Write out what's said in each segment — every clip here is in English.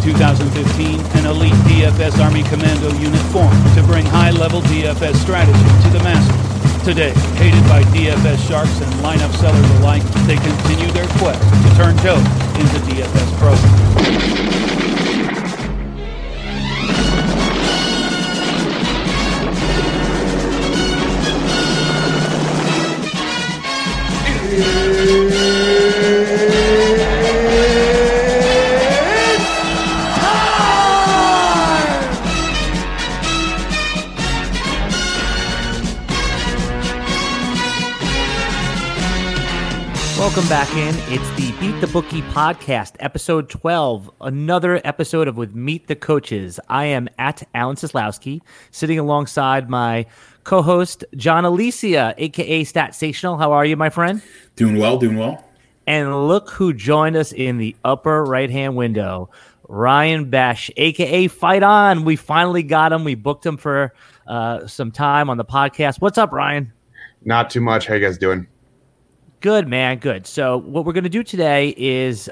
2015, an elite DFS Army Commando unit formed to bring high-level DFS strategy to the masses. Today, hated by DFS sharks and lineup sellers alike, they continue their quest to turn Joe into DFS pros. Welcome back in. It's the Beat the Bookie podcast, episode 12, another episode of With Meet the Coaches. I am at Alan Seslowski, sitting alongside my co-host, John Alicia, a.k.a. Statsational. How are you, my friend? Doing well, doing well. And look who joined us in the upper right-hand window, Ryan Besh, a.k.a. Fight On. We finally got him. We booked him for some time on the podcast. What's up, Ryan? Not too much. How you guys doing? Good, man. Good. So what we're going to do today is,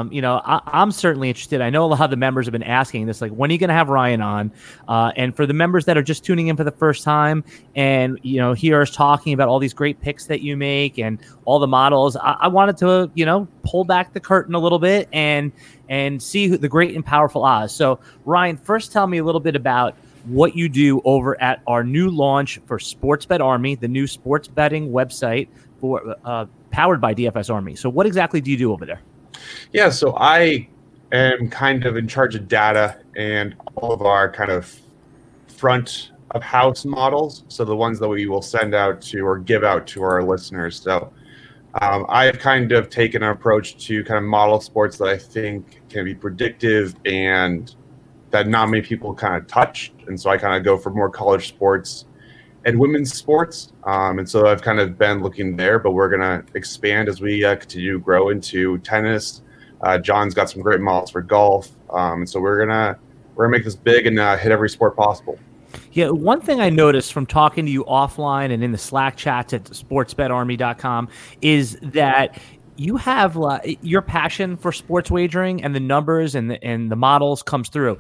I'm certainly interested. I know a lot of the members have been asking this, like, when are you going to have Ryan on? And for the members that are just tuning in for the first time and, hear us talking about all these great picks that you make and all the models, I wanted to, pull back the curtain a little bit and see who the great and powerful Oz. So, Ryan, first tell me a little bit about what you do over at our new launch for Sportsbet Army, the new sports betting website for powered by DFS Army. So what exactly do you do over there? Yeah, so I am kind of in charge of data and all of our kind of front of house models. So the ones that we will send out to or give out to our listeners. So I've kind of taken an approach to kind of model sports that I think can be predictive and that not many people kind of touch. And so I kind of go for more college sports and women's sports. And so I've kind of been looking there, but we're going to expand as we continue to grow into tennis. John's got some great models for golf. And so we're going to make this big and hit every sport possible. Yeah, one thing I noticed from talking to you offline and in the Slack chats at sportsbetarmy.com is that you have your passion for sports wagering and the numbers and the models comes through.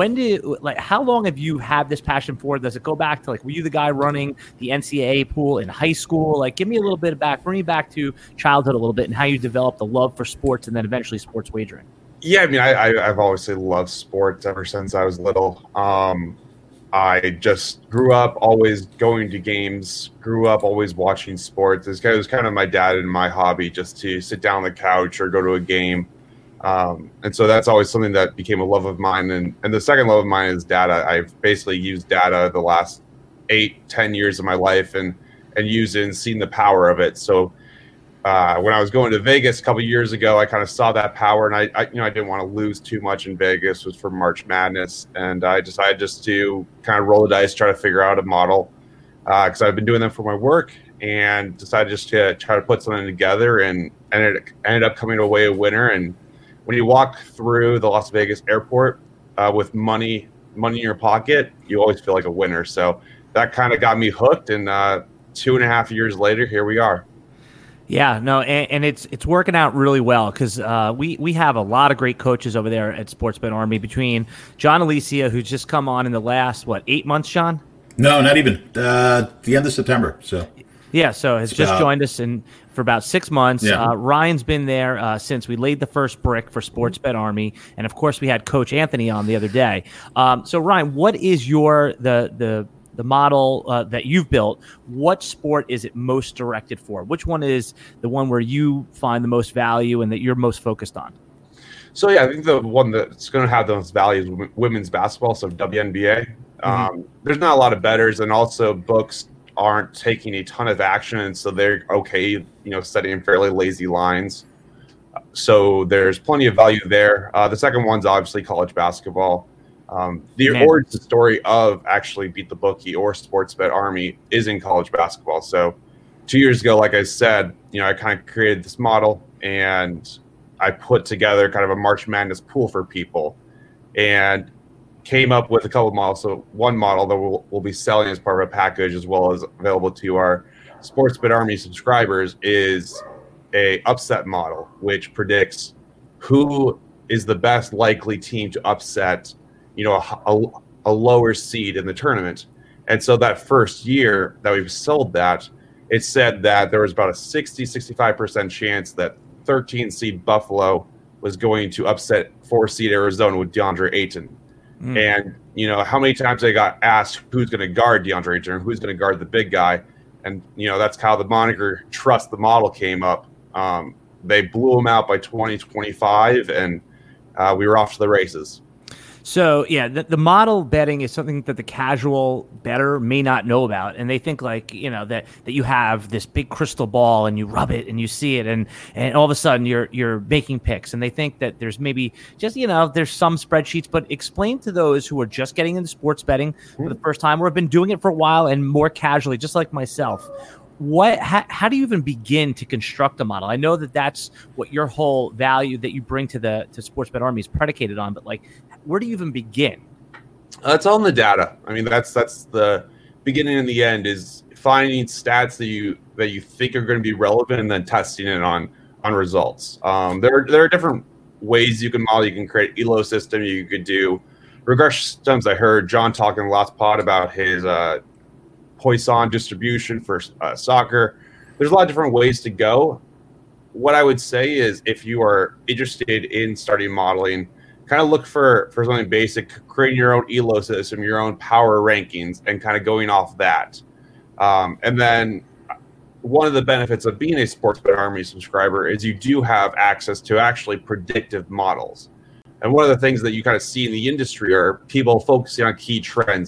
How long have you had this passion for? Does it go back to were you the guy running the NCAA pool in high school? Give me a little bit bring me back to childhood a little bit and how you developed the love for sports and then eventually sports wagering. Yeah, I mean, I've always loved sports ever since I was little. I just grew up always going to games, grew up always watching sports. It was kind of my dad and my hobby just to sit down on the couch or go to a game. And so that's always something that became a love of mine. And the second love of mine is data. I've basically used data the last 8-10 years of my life and used it and seen the power of it. So when I was going to Vegas a couple of years ago, I kind of saw that power, and I didn't want to lose too much in Vegas. It was for March Madness, and I decided just to kind of roll the dice, try to figure out a model because I've been doing them for my work, and decided just to try to put something together, and it ended up coming away a winner. And when you walk through the Las Vegas airport with money in your pocket, you always feel like a winner. So that kind of got me hooked, and 2.5 years later, here we are. Yeah, no, and it's working out really well because we have a lot of great coaches over there at Sportsbet Army between John Alicia, who's just come on in the last, 8 months, John? No, not even. The end of September. So yeah, so has just joined us for about 6 months. Yeah. Ryan's been there since we laid the first brick for Sportsbet Army, and of course we had Coach Anthony on the other day. So Ryan, what is the model that you've built? What sport is it most directed for? Which one is the one where you find the most value and that you're most focused on? So, yeah, I think the one that's going to have the most value is women's basketball, so WNBA. There's not a lot of bettors, and also books aren't taking a ton of action, and so they're okay, setting fairly lazy lines. So there's plenty of value there. The second one's obviously college basketball. The origin story of actually Beat the Bookie or Sportsbet Army is in college basketball. So 2 years ago, like I said, I kind of created this model and I put together kind of a March Madness pool for people and came up with a couple of models. So one model that we'll be selling as part of a package as well as available to our Sportsbet Army subscribers is a upset model, which predicts who is the best likely team to upset, a lower seed in the tournament. And so that first year that we sold that, it said that there was about a 65% chance that 13 seed Buffalo was going to upset 4 seed Arizona with DeAndre Ayton. And, how many times I got asked who's going to guard DeAndre Ayton, who's going to guard the big guy. And, that's how the moniker Trust the Model came up. They blew him out by 2025, and we were off to the races. So, yeah, the model betting is something that the casual bettor may not know about. And they think that you have this big crystal ball and you rub it and you see it. And all of a sudden you're making picks. And they think that there's maybe just, there's some spreadsheets. But explain to those who are just getting into sports betting for the first time or have been doing it for a while and more casually, just like myself. How do you even begin to construct a model? I know that that's what your whole value that you bring to Sports Bet Army is predicated on, but where do you even begin? It's all in the data. I mean, that's the beginning and the end is finding stats that you think are going to be relevant and then testing it on results. There are different ways you can model. You can create ELO system. You could do regression systems. I heard John talking last pod about his Poisson distribution for soccer. There's a lot of different ways to go. What I would say is if you are interested in starting modeling, kind of look for something basic, creating your own ELO system, your own power rankings, and kind of going off that. And then one of the benefits of being a Sports Bet Army subscriber is you do have access to actually predictive models. And one of the things that you kind of see in the industry are people focusing on key trends.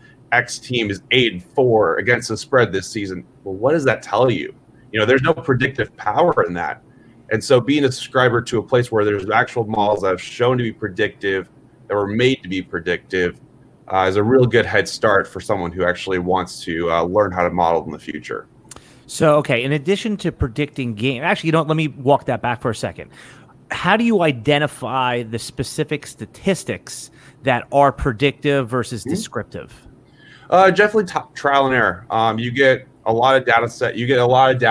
X team is 8-4 against the spread this season. Well, what does that tell you? There's no predictive power in that. And so being a subscriber to a place where there's actual models that have shown to be predictive, that were made to be predictive, is a real good head start for someone who actually wants to learn how to model in the future. So, okay, in addition to predicting game, actually, let me walk that back for a second. How do you identify the specific statistics that are predictive versus descriptive? Definitely trial and error. You get a lot of data and you get a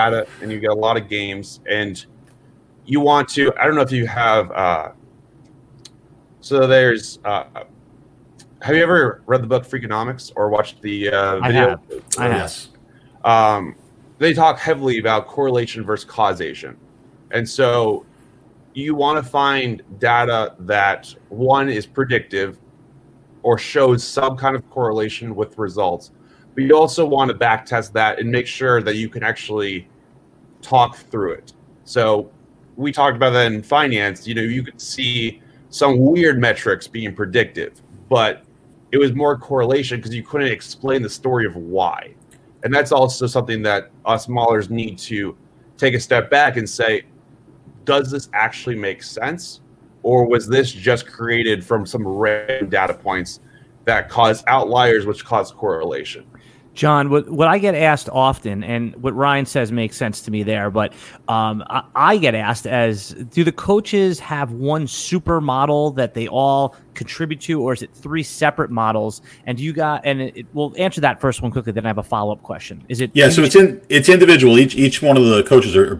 lot of games, and you want to, I don't know if you have, so there's, have you ever read the book Freakonomics or watched the video? I have. Yes. They talk heavily about correlation versus causation. And so you want to find data that one is predictive or shows some kind of correlation with results, but you also want to back test that and make sure that you can actually talk through it. So we talked about that in finance. You could see some weird metrics being predictive, but it was more correlation because you couldn't explain the story of why. And that's also something that us modelers need to take a step back and say, does this actually make sense? Or was this just created from some random data points that cause outliers, which cause correlation? John, what I get asked often, and what Ryan says makes sense to me there, but I get asked do the coaches have one super model that they all contribute to, or is it 3 separate models? And we'll answer that first one quickly, then I have a follow-up question. Is it? Yeah, so it's individual. Each one of the coaches are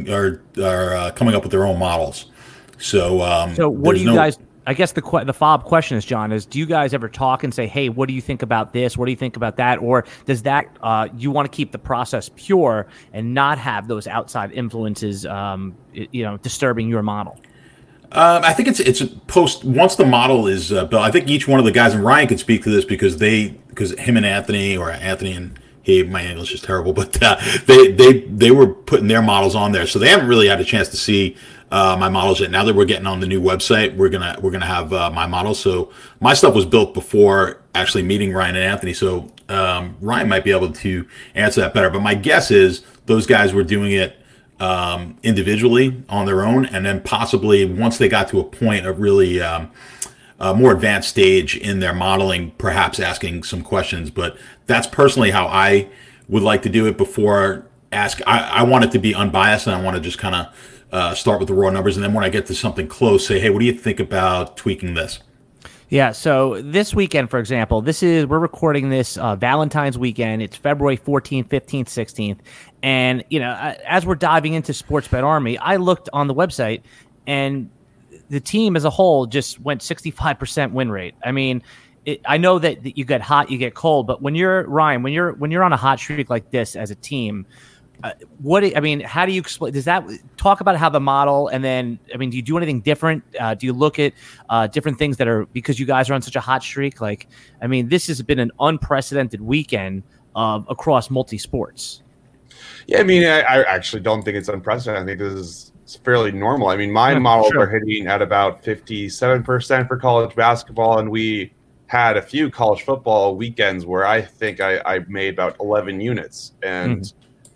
coming up with their own models. So what do you guys? I guess the follow-up question is, John, do you guys ever talk and say, "Hey, what do you think about this? What do you think about that?" Or does that you want to keep the process pure and not have those outside influences, disturbing your model? I think it's post once the model is built. I think each one of the guys, and Ryan could speak to this because him and Anthony and he, my English is terrible, but they were putting their models on there, so they haven't really had a chance to see my models yet. Now that we're getting on the new website, we're gonna have my models. So my stuff was built before actually meeting Ryan and Anthony. So Ryan might be able to answer that better. But my guess is those guys were doing it individually on their own, and then possibly once they got to a point of really more advanced stage in their modeling, perhaps asking some questions. But that's personally how I would like to do it. Before I want it to be unbiased, and I want to just kind of start with the raw numbers, and then when I get to something close, say, hey, what do you think about tweaking this? Yeah, so this weekend, for example, we're recording this Valentine's weekend. It's February 14th, 15th, 16th. And, as we're diving into Sports Bet Army, I looked on the website, and the team as a whole just went 65% win rate. I mean, I know that you get hot, you get cold, but when you're on a hot streak like this as a team, how do you explain? Does that talk about how the model, and then, I mean, do you do anything different? Do you look at different things that are, because you guys are on such a hot streak? Like, I mean, this has been an unprecedented weekend across multi-sports. Yeah, I mean, I actually don't think it's unprecedented. I think this is fairly normal. I mean, my models are hitting at about 57% for college basketball, and we had a few college football weekends where I think I made about 11 units. And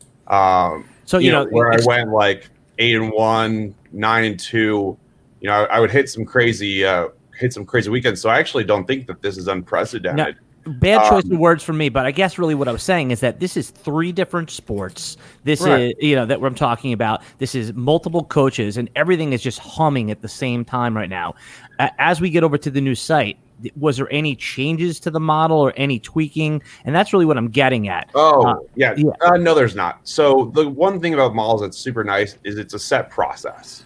so, where I went like 8-1, 9-2, I would hit some crazy weekends. So I actually don't think that this is unprecedented. No. Bad choice of words for me, but I guess really what I was saying is that this is 3 different sports. This is, that what I'm talking about. This is multiple coaches, and everything is just humming at the same time right now. As we get over to the new site, was there any changes to the model or any tweaking? And that's really what I'm getting at. No, there's not. So the one thing about models that's super nice is it's a set process.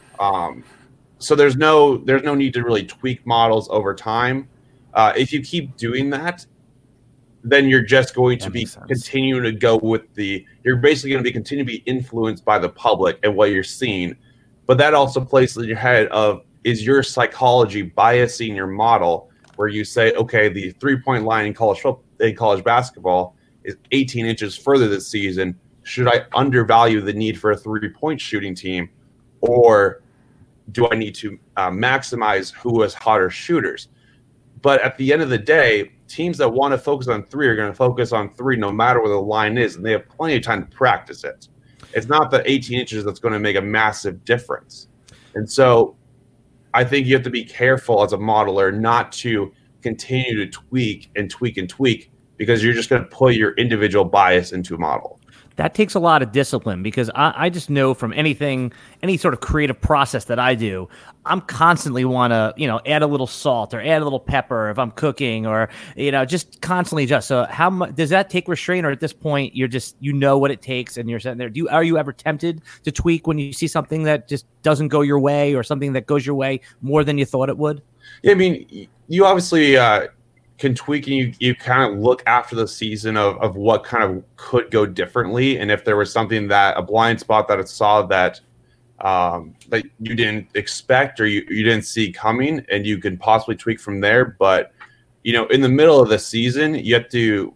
So there's no need to really tweak models over time. If you keep doing that, then you're just going to be continuing to go with you're basically going to continue to be influenced by the public and what you're seeing. But that also places in your head of, is your psychology biasing your model, where you say, okay, the 3-point line in college basketball is 18 inches further this season. Should I undervalue the need for a 3-point shooting team, or do I need to maximize who has hotter shooters? But at the end of the day, teams that want to focus on 3 are going to focus on 3 no matter where the line is, and they have plenty of time to practice it. It's not the 18 inches that's going to make a massive difference. And so I think you have to be careful as a modeler not to continue to tweak, because you're just going to put your individual bias into a model. That takes a lot of discipline, because I just know from any sort of creative process that I do, I'm constantly want to, add a little salt or add a little pepper if I'm cooking, or, just constantly adjust. So how much does that take restraint, or at this point you're just, what it takes and you're sitting there? Are you ever tempted to tweak when you see something that just doesn't go your way, or something that goes your way more than you thought it would? Yeah, I mean, you obviously can tweak, and you kind of look after the season of what kind of could go differently, and if there was something, that a blind spot that it saw that that you didn't expect or you didn't see coming, and you can possibly tweak from there. But in the middle of the season, you have to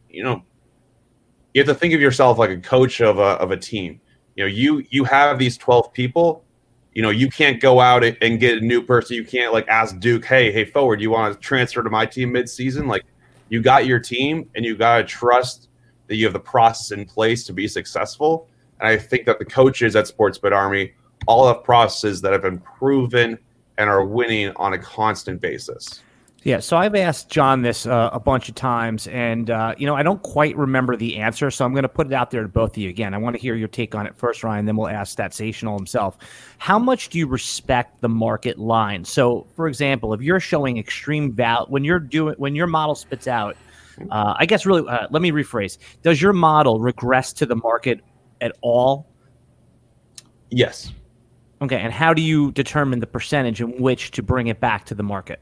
think of yourself like a coach of a team. You have these 12 people. You can't go out and get a new person. You can't ask Duke, hey, forward, you want to transfer to my team mid-season? You got your team, and you got to trust that you have the process in place to be successful. And I think that the coaches at Sportsbet Army all have processes that have been proven and are winning on a constant basis. Yeah, so I've asked John this a bunch of times, and I don't quite remember the answer, so I'm going to put it out there to both of you again. I want to hear your take on it first, Ryan, then we'll ask Statsational himself. How much do you respect the market line? So, for example, if you're showing extreme value, when your model spits out, I guess really, let me rephrase. Does your model regress to the market at all? Yes. Okay, and how do you determine the percentage in which to bring it back to the market?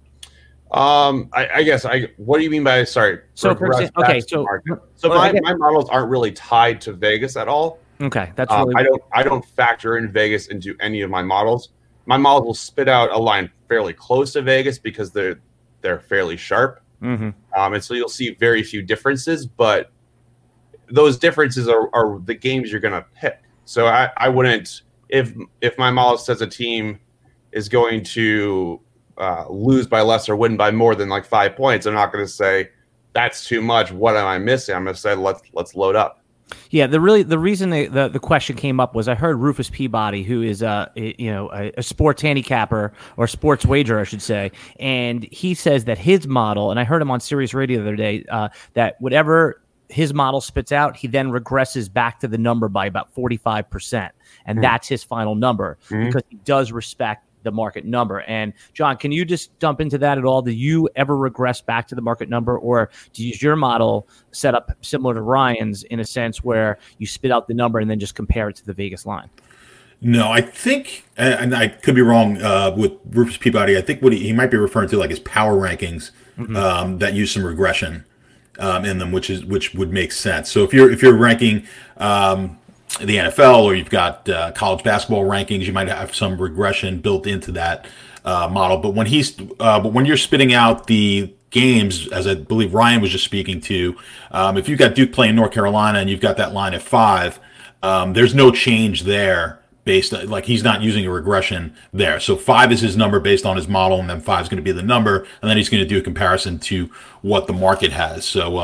I guess what do you mean by, sorry? So my models aren't really tied to Vegas at all. Okay, that's really I don't factor in Vegas into any of my models. My models will spit out a line fairly close to Vegas because they're fairly sharp. Mm-hmm. And so you'll see very few differences, but those differences are the games you're going to pick. So I wouldn't, if my model says a team is going to lose by less or win by more than 5 points, I'm not going to say that's too much. What am I missing? I'm going to say let's load up. Yeah, the reason the question came up was I heard Rufus Peabody, who is a sports handicapper or sports wager, I should say, and he says that his model, and I heard him on Sirius Radio the other day, that whatever his model spits out, he then regresses back to the number by about 45%, and that's his final number because he does respect the market number. And John, can you just dump into that at all? Do you ever regress back to the market number, or do you use your model set up similar to Ryan's in a sense where you spit out the number and then just compare it to the Vegas line? No, I think, and I could be wrong with Rufus Peabody. I think what he might be referring to like his power rankings that use some regression in them, which would make sense. So if you're ranking the NFL, or you've got college basketball rankings, you might have some regression built into that model. But when you're spitting out the games, as I believe Ryan was just speaking to, if you've got Duke playing North Carolina and you've got that line at 5, there's no change there. Based like he's not using a regression there, so 5 is his number based on his model, and then 5 is going to be the number, and then he's going to do a comparison to what the market has. So,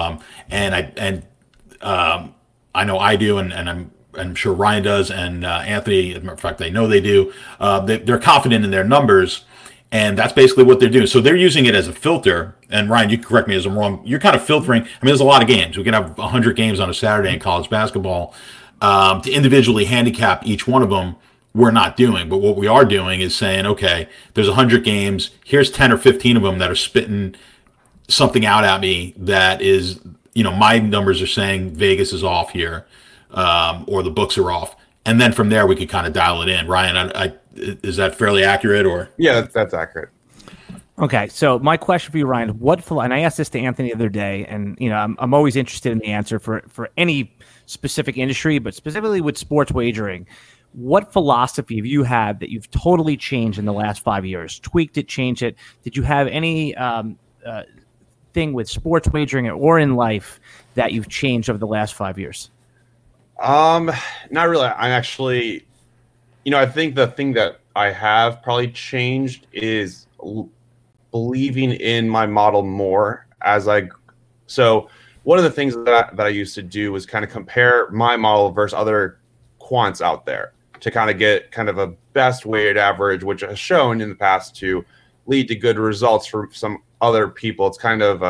I know I do, and I'm sure Ryan does, and Anthony. As a matter of fact, they know they do. They're confident in their numbers, and that's basically what they're doing. So they're using it as a filter. And Ryan, you can correct me as I'm wrong. You're kind of filtering. I mean, there's a lot of games. We can have 100 games on a Saturday in college basketball. To individually handicap each one of them, we're not doing. But what we are doing is saying, okay, there's 100 games. Here's 10 or 15 of them that are spitting something out at me that is, my numbers are saying Vegas is off here, or the books are off. And then from there, we could kind of dial it in. Ryan, is that fairly accurate? Or Yeah, that's accurate. Okay, so my question for you, Ryan, and I asked this to Anthony the other day, and I'm always interested in the answer for any specific industry, but specifically with sports wagering. What philosophy have you had that you've totally changed in the last 5 years? Tweaked it, changed it? Did you have any thing with sports wagering or in life that you've changed over the last 5 years? Not really. I'm actually, I think the thing that I have probably changed is believing in my model more so one of the things that I used to do was kind of compare my model versus other quants out there to kind of get kind of a best weighted average, which has shown in the past to lead to good results for some other people. It's kind of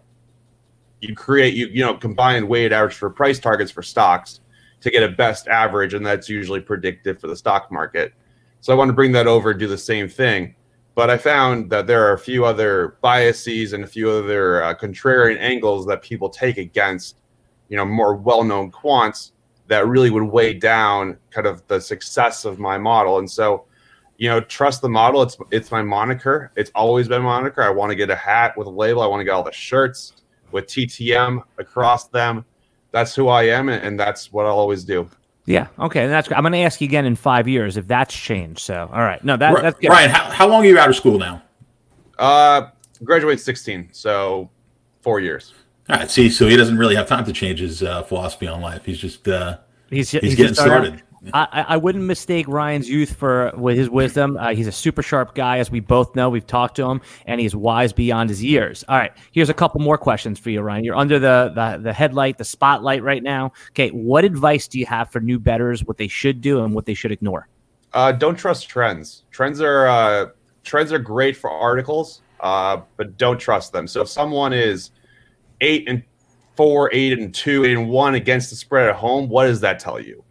you combine weighted average for price targets for stocks to get a best average, and that's usually predictive for the stock market. So I want to bring that over and do the same thing. But I found that there are a few other biases and a few other contrarian angles that people take against, more well-known quants that really would weigh down kind of the success of my model. And so, trust the model. It's my moniker. It's always been my moniker. I want to get a hat with a label. I want to get all the shirts with TTM across them. That's who I am, and that's what I'll always do. Yeah. Okay. And that's. I'm going to ask you again in 5 years if that's changed. So, all right. No, that's good. Ryan. How long are you out of school now? Graduated 16, so 4 years. All right. See, so he doesn't really have time to change his philosophy on life. He's just he's getting started. I wouldn't mistake Ryan's youth with his wisdom. He's a super sharp guy, as we both know. We've talked to him, and he's wise beyond his years. All right, here's a couple more questions for you, Ryan. You're under the headlight, the spotlight right now. Okay, what advice do you have for new bettors, what they should do and what they should ignore? Don't trust trends. Trends are great for articles, but don't trust them. So if someone is 8-4, 8-2, 8-1 against the spread at home, what does that tell you?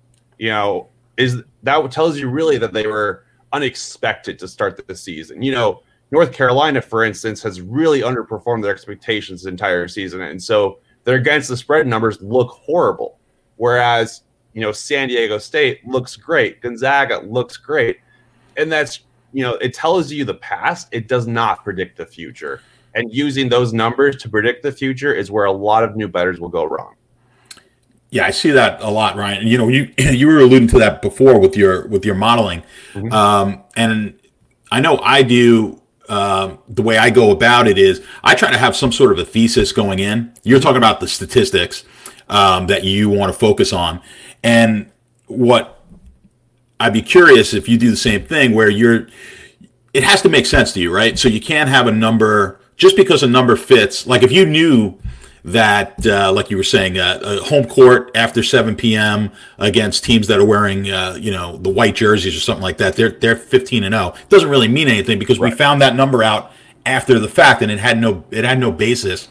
Tells you really that they were unexpected to start the season. North Carolina, for instance, has really underperformed their expectations the entire season. And so their against the spread numbers look horrible. Whereas, San Diego State looks great. Gonzaga looks great. And that's, it tells you the past. It does not predict the future. And using those numbers to predict the future is where a lot of new bettors will go wrong. Yeah, I see that a lot, Ryan. You were alluding to that before with your modeling, and I know I do. The way I go about it is I try to have some sort of a thesis going in. You're talking about the statistics that you want to focus on, and what I'd be curious if you do the same thing where it has to make sense to you, right? So you can't have a number just because a number fits. Like if you knew that, like you were saying, a home court after 7 p.m. against teams that are wearing, the white jerseys or something like that, they're 15-0. It doesn't really mean anything because we found that number out after the fact, and it had no basis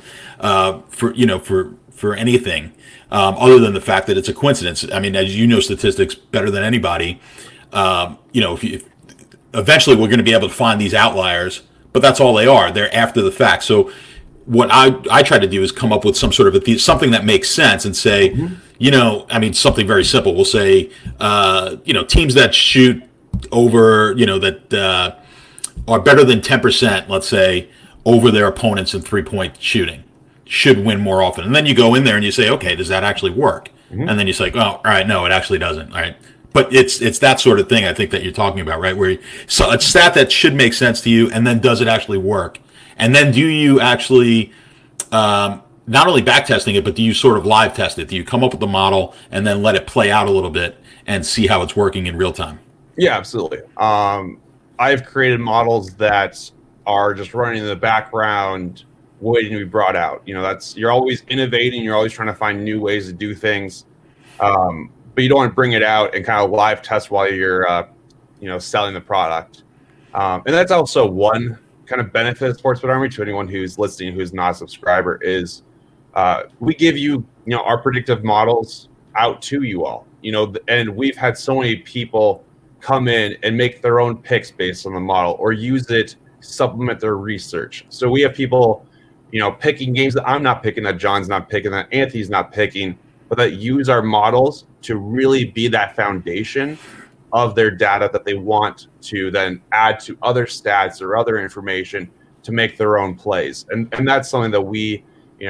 for anything other than the fact that it's a coincidence. I mean, as you know, statistics better than anybody. If eventually we're going to be able to find these outliers, but that's all they are. They're after the fact. So what I try to do is come up with some sort of something that makes sense and say, something very simple. We'll say, teams that shoot over, that are better than 10%, let's say, over their opponents in 3-point shooting should win more often. And then you go in there and you say, okay, does that actually work? Mm-hmm. And then you say, oh, all right, no, it actually doesn't. All right. But it's that sort of thing I think that you're talking about, right? So a stat that should make sense to you, and then does it actually work? And then do you actually not only back testing it, but do you sort of live test it? Do you come up with a model and then let it play out a little bit and see how it's working in real time? Yeah, absolutely. I've created models that are just running in the background, waiting to be brought out. You're always innovating. You're always trying to find new ways to do things. But you don't want to bring it out and kind of live test while you're, selling the product. And that's also one kind of benefit of Sportsbet Army to anyone who's listening, who's not a subscriber, is we give you, our predictive models out to you all, and we've had so many people come in and make their own picks based on the model or use it, supplement their research. So we have people, picking games that I'm not picking, that John's not picking, that Anthony's not picking, but that use our models to really be that foundation of their data that they want to then add to other stats or other information to make their own plays. And that's something that we,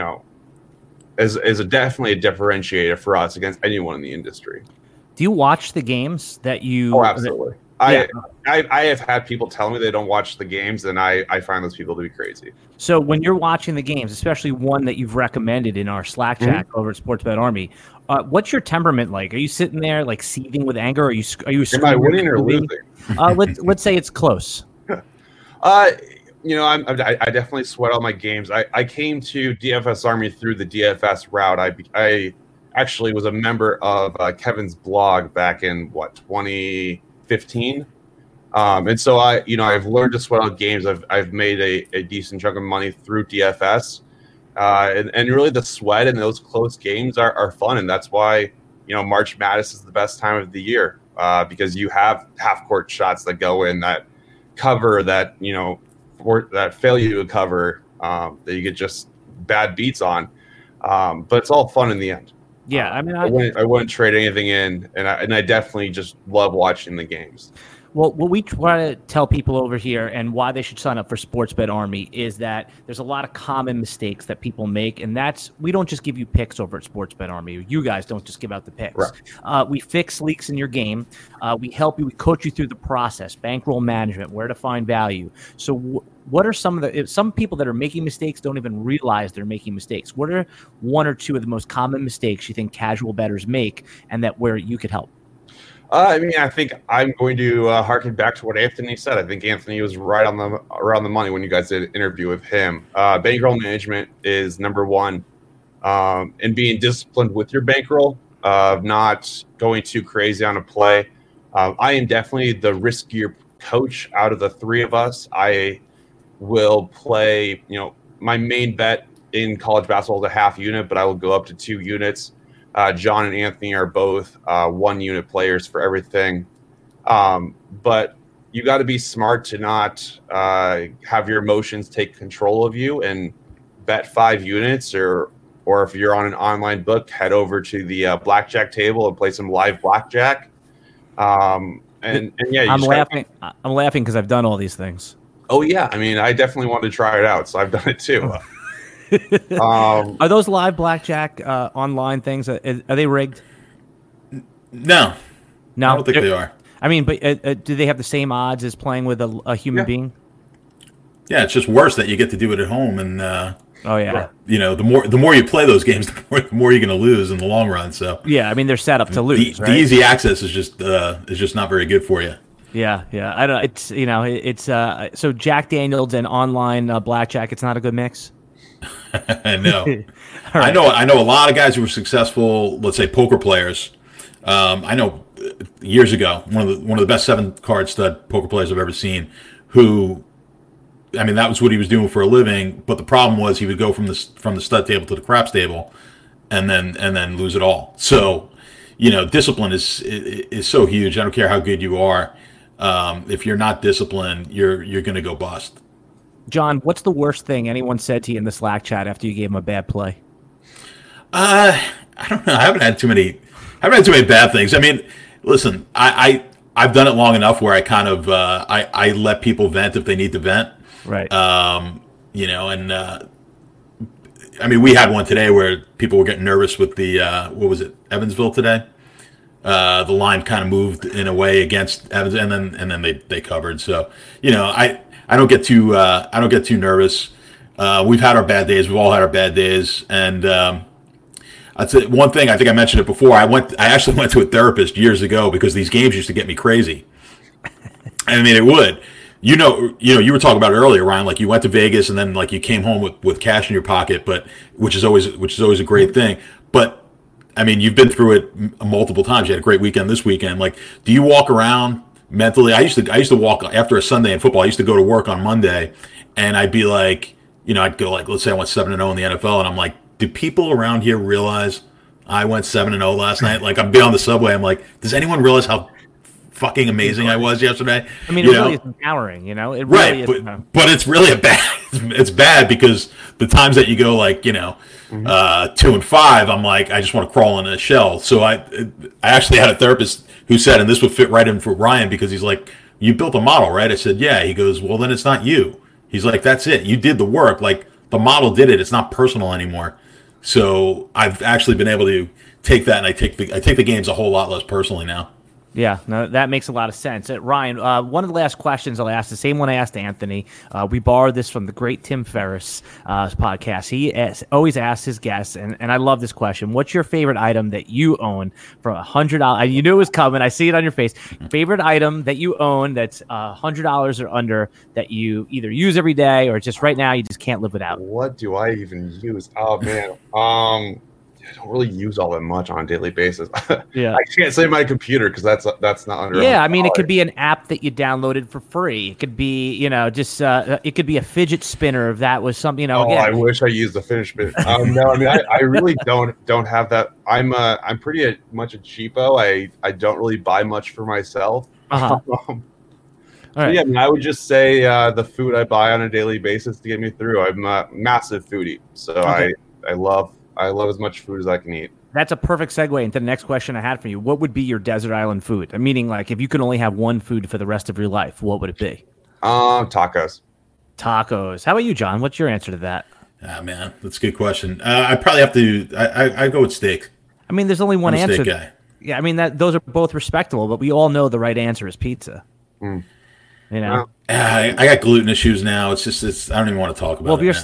is definitely a differentiator for us against anyone in the industry. Do you watch the games that you... Oh, absolutely. I have had people tell me they don't watch the games, and I find those people to be crazy. So when you're watching the games, especially one that you've recommended in our Slack chat over at Sportsbet Army, what's your temperament like? Are you sitting there like seething with anger? Are you? Am I winning or losing? Let's say it's close. I definitely sweat all my games. I came to DFS Army through the DFS route. I actually was a member of Kevin's blog back in 2015. And so I've learned to sweat out games. I've made a decent chunk of money through DFS. And really the sweat in those close games are fun. And that's why, March Madness is the best time of the year, because you have half court shots that go in that cover that, that fail you to cover, that you get just bad beats on. But it's all fun in the end. Yeah. I mean, I wouldn't trade anything in, and I definitely just love watching the games. Well, what we try to tell people over here and why they should sign up for Sportsbet Army is that there's a lot of common mistakes that people make, and we don't just give you picks over at Sportsbet Army. You guys don't just give out the picks. Right. We fix leaks in your game. We help you. We coach you through the process, bankroll management, where to find value. So what are some people that are making mistakes don't even realize they're making mistakes? What are one or two of the most common mistakes you think casual bettors make, and that where you could help? I think I'm going to harken back to what Anthony said. I think Anthony was right around the money when you guys did an interview with him. Bankroll management is number one, and being disciplined with your bankroll, not going too crazy on a play. I am definitely the riskier coach out of the three of us. I will play, my main bet in college basketball is a half unit, but I will go up to 2 units. John and Anthony are both 1 unit players for everything. But you got to be smart to not have your emotions take control of you and bet 5 units, or if you're on an online book, head over to the blackjack table and play some live blackjack. And yeah, I'm laughing because I've done all these things. Oh yeah. I definitely wanted to try it out, so I've done it too. Are those live blackjack online things? Are they rigged? No, I don't think they are. But do they have the same odds as playing with a human being? Yeah, it's just worse that you get to do it at home, and oh yeah, the more you play those games, the more you're going to lose in the long run. So yeah, they're set up to lose. The easy access is just not very good for you. Yeah. I don't. It's so Jack Daniels and online blackjack. It's not a good mix. No. Right. I know a lot of guys who were successful, let's say poker players. I know years ago, one of the best 7-card stud poker players I've ever seen, who, that was what he was doing for a living, but the problem was he would go from the stud table to the craps table and then lose it all. So, discipline is so huge. I don't care how good you are. If you're not disciplined, you're going to go bust. John, what's the worst thing anyone said to you in the Slack chat after you gave them a bad play? I don't know. I haven't had too many bad things. Listen, I I've done it long enough where I kind of I let people vent if they need to vent. Right. You know, and I mean, we had one today where people were getting nervous with the what was it, Evansville today. The line kind of moved in a way against Evans, and then they covered. So you know, I don't get too nervous. We've had our bad days. We've all had our bad days, and I'd say one thing. I think I mentioned it before. I actually went to a therapist years ago because these games used to get me crazy. I mean, it would. You were talking about it earlier, Ryan. Like you went to Vegas and then like you came home with cash in your pocket, but which is always a great thing. But I mean, you've been through it multiple times. You had a great weekend this weekend. Like, do you walk around mentally? I used to walk after a Sunday in football. I used to go to work on Monday, and I'd be like, I'd go like, let's say I went 7-0 in the NFL, and I'm like, do people around here realize I went 7-0 last night? Like, I'm being on the subway. I'm like, does anyone realize how fucking amazing I was yesterday? I mean, it really is empowering, It really right, is. But it's really it's bad because the times that you go like 2 and 5, I'm like, I just want to crawl in a shell. So I actually had a therapist who said, and this would fit right in for Ryan because he's like, you built a model, right? I said, yeah. He goes, well, then it's not you. He's like, that's it. You did the work. Like the model did it. It's not personal anymore. So I've actually been able to take that, and I take the games a whole lot less personally now. Yeah, no, that makes a lot of sense. Ryan, one of the last questions I'll ask, the same one I asked Anthony. We borrowed this from the great Tim Ferriss podcast. He always asks his guests, and I love this question. What's your favorite item that you own for $100? You knew it was coming. I see it on your face. Favorite item that you own that's $100 or under that you either use every day or just right now you just can't live without? What do I even use? Oh, man. I don't really use all that much on a daily basis. Yeah, I can't say my computer because that's not under. Yeah, I mean, it could be an app that you downloaded for free. It could be, it could be a fidget spinner if that was something. Again. I wish I used the fidget spinner. No, I mean, I really don't have that. I'm pretty much a cheapo. I don't really buy much for myself. All right. Yeah, I mean, I would just say the food I buy on a daily basis to get me through. I'm a massive foodie, so okay. I love as much food as I can eat. That's a perfect segue into the next question I had for you. What would be your desert island food? Meaning, like, if you could only have one food for the rest of your life, what would it be? Tacos. Tacos. How about you, John? What's your answer to that? Ah, man, that's a good question. I probably have to. I go with steak. I mean, there's only one answer. Steak guy. Yeah, I mean those are both respectable, but we all know the right answer is pizza. Mm. I got gluten issues now. It's I don't even want to talk about it.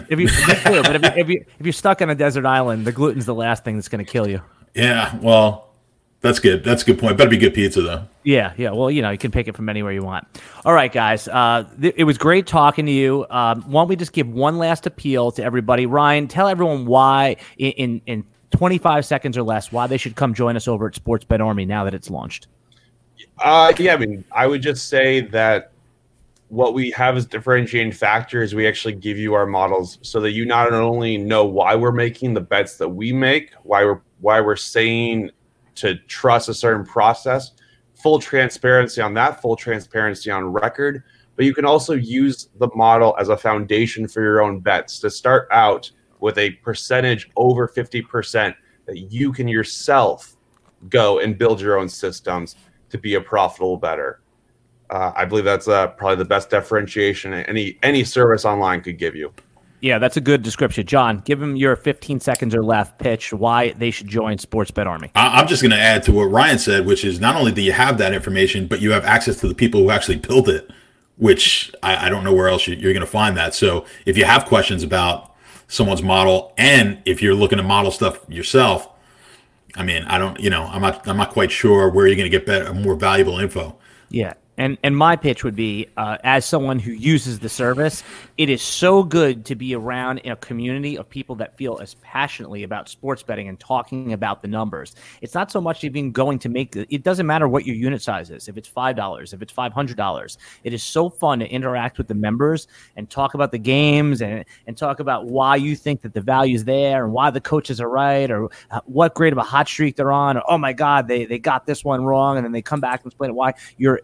If you're stuck on a desert island, the gluten's the last thing that's going to kill you. Yeah, well, that's good. That's a good point. Better be good pizza though. Yeah. Well, you can pick it from anywhere you want. All right, guys. It was great talking to you. Why don't we just give one last appeal to everybody? Ryan, tell everyone why in 25 seconds or less why they should come join us over at Sportsbet Army now that it's launched. I mean, I would just say that what we have as differentiating factor is we actually give you our models so that you not only know why we're making the bets that we make, why we're saying to trust a certain process, full transparency on that, full transparency on record, but you can also use the model as a foundation for your own bets to start out with a percentage over 50% that you can yourself go and build your own systems to be a profitable bettor. I believe that's probably the best differentiation any service online could give you. Yeah, that's a good description. John, give them your 15 seconds or left pitch why they should join Sportsbet Army. I'm just going to add to what Ryan said, which is not only do you have that information, but you have access to the people who actually built it, which I don't know where else you're going to find that. So if you have questions about someone's model, and if you're looking to model stuff yourself, I mean, I'm not quite sure where you're going to get better, more valuable info. Yeah. And my pitch would be, as someone who uses the service, it is so good to be around in a community of people that feel as passionately about sports betting and talking about the numbers. It's not so much even going to it doesn't matter what your unit size is, if it's $5, if it's $500. It is so fun to interact with the members and talk about the games and talk about why you think that the value is there and why the coaches are right or what grade of a hot streak they're on. Or, oh, my God, they got this one wrong, and then they come back and explain it why. It's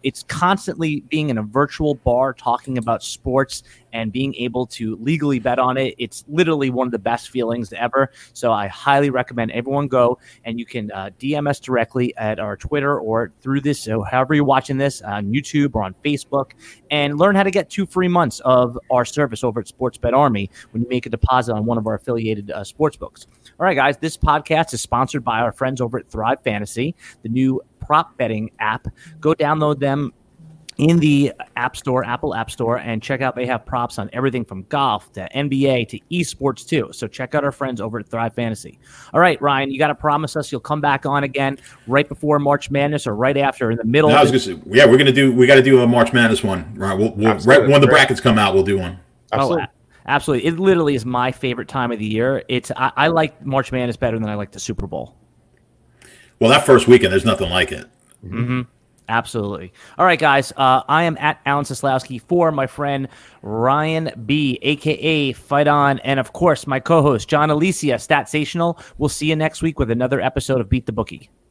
constantly being in a virtual bar talking about sports and being able to legally bet on it. It's literally one of the best feelings ever. So I highly recommend everyone go, and you can DM us directly at our Twitter or through this, so however you're watching this on YouTube or on Facebook, and learn how to get 2 free months of our service over at Sportsbet Army when you make a deposit on one of our affiliated sports books. All right, guys, this podcast is sponsored by our friends over at Thrive Fantasy, the new prop betting app. Go download them in the App Store, Apple App Store, and check out, they have props on everything from golf to NBA to esports too. So check out our friends over at Thrive Fantasy. All right, Ryan, you got to promise us you'll come back on again right before March Madness or right after, in the middle. No, I was gonna say, yeah, we got to do a March Madness one. Right, we'll right when the brackets come out, we'll do one. Absolutely. Oh, absolutely. It literally is my favorite time of the year. I like March Madness better than I like the Super Bowl. Well, that first weekend, there's nothing like it. Mm-hmm. Absolutely. All right, guys. I am at Alan Seslowski for my friend Ryan B, a.k.a. Fight On, and, of course, my co-host, John Alicia, Statsational. We'll see you next week with another episode of Beat the Bookie.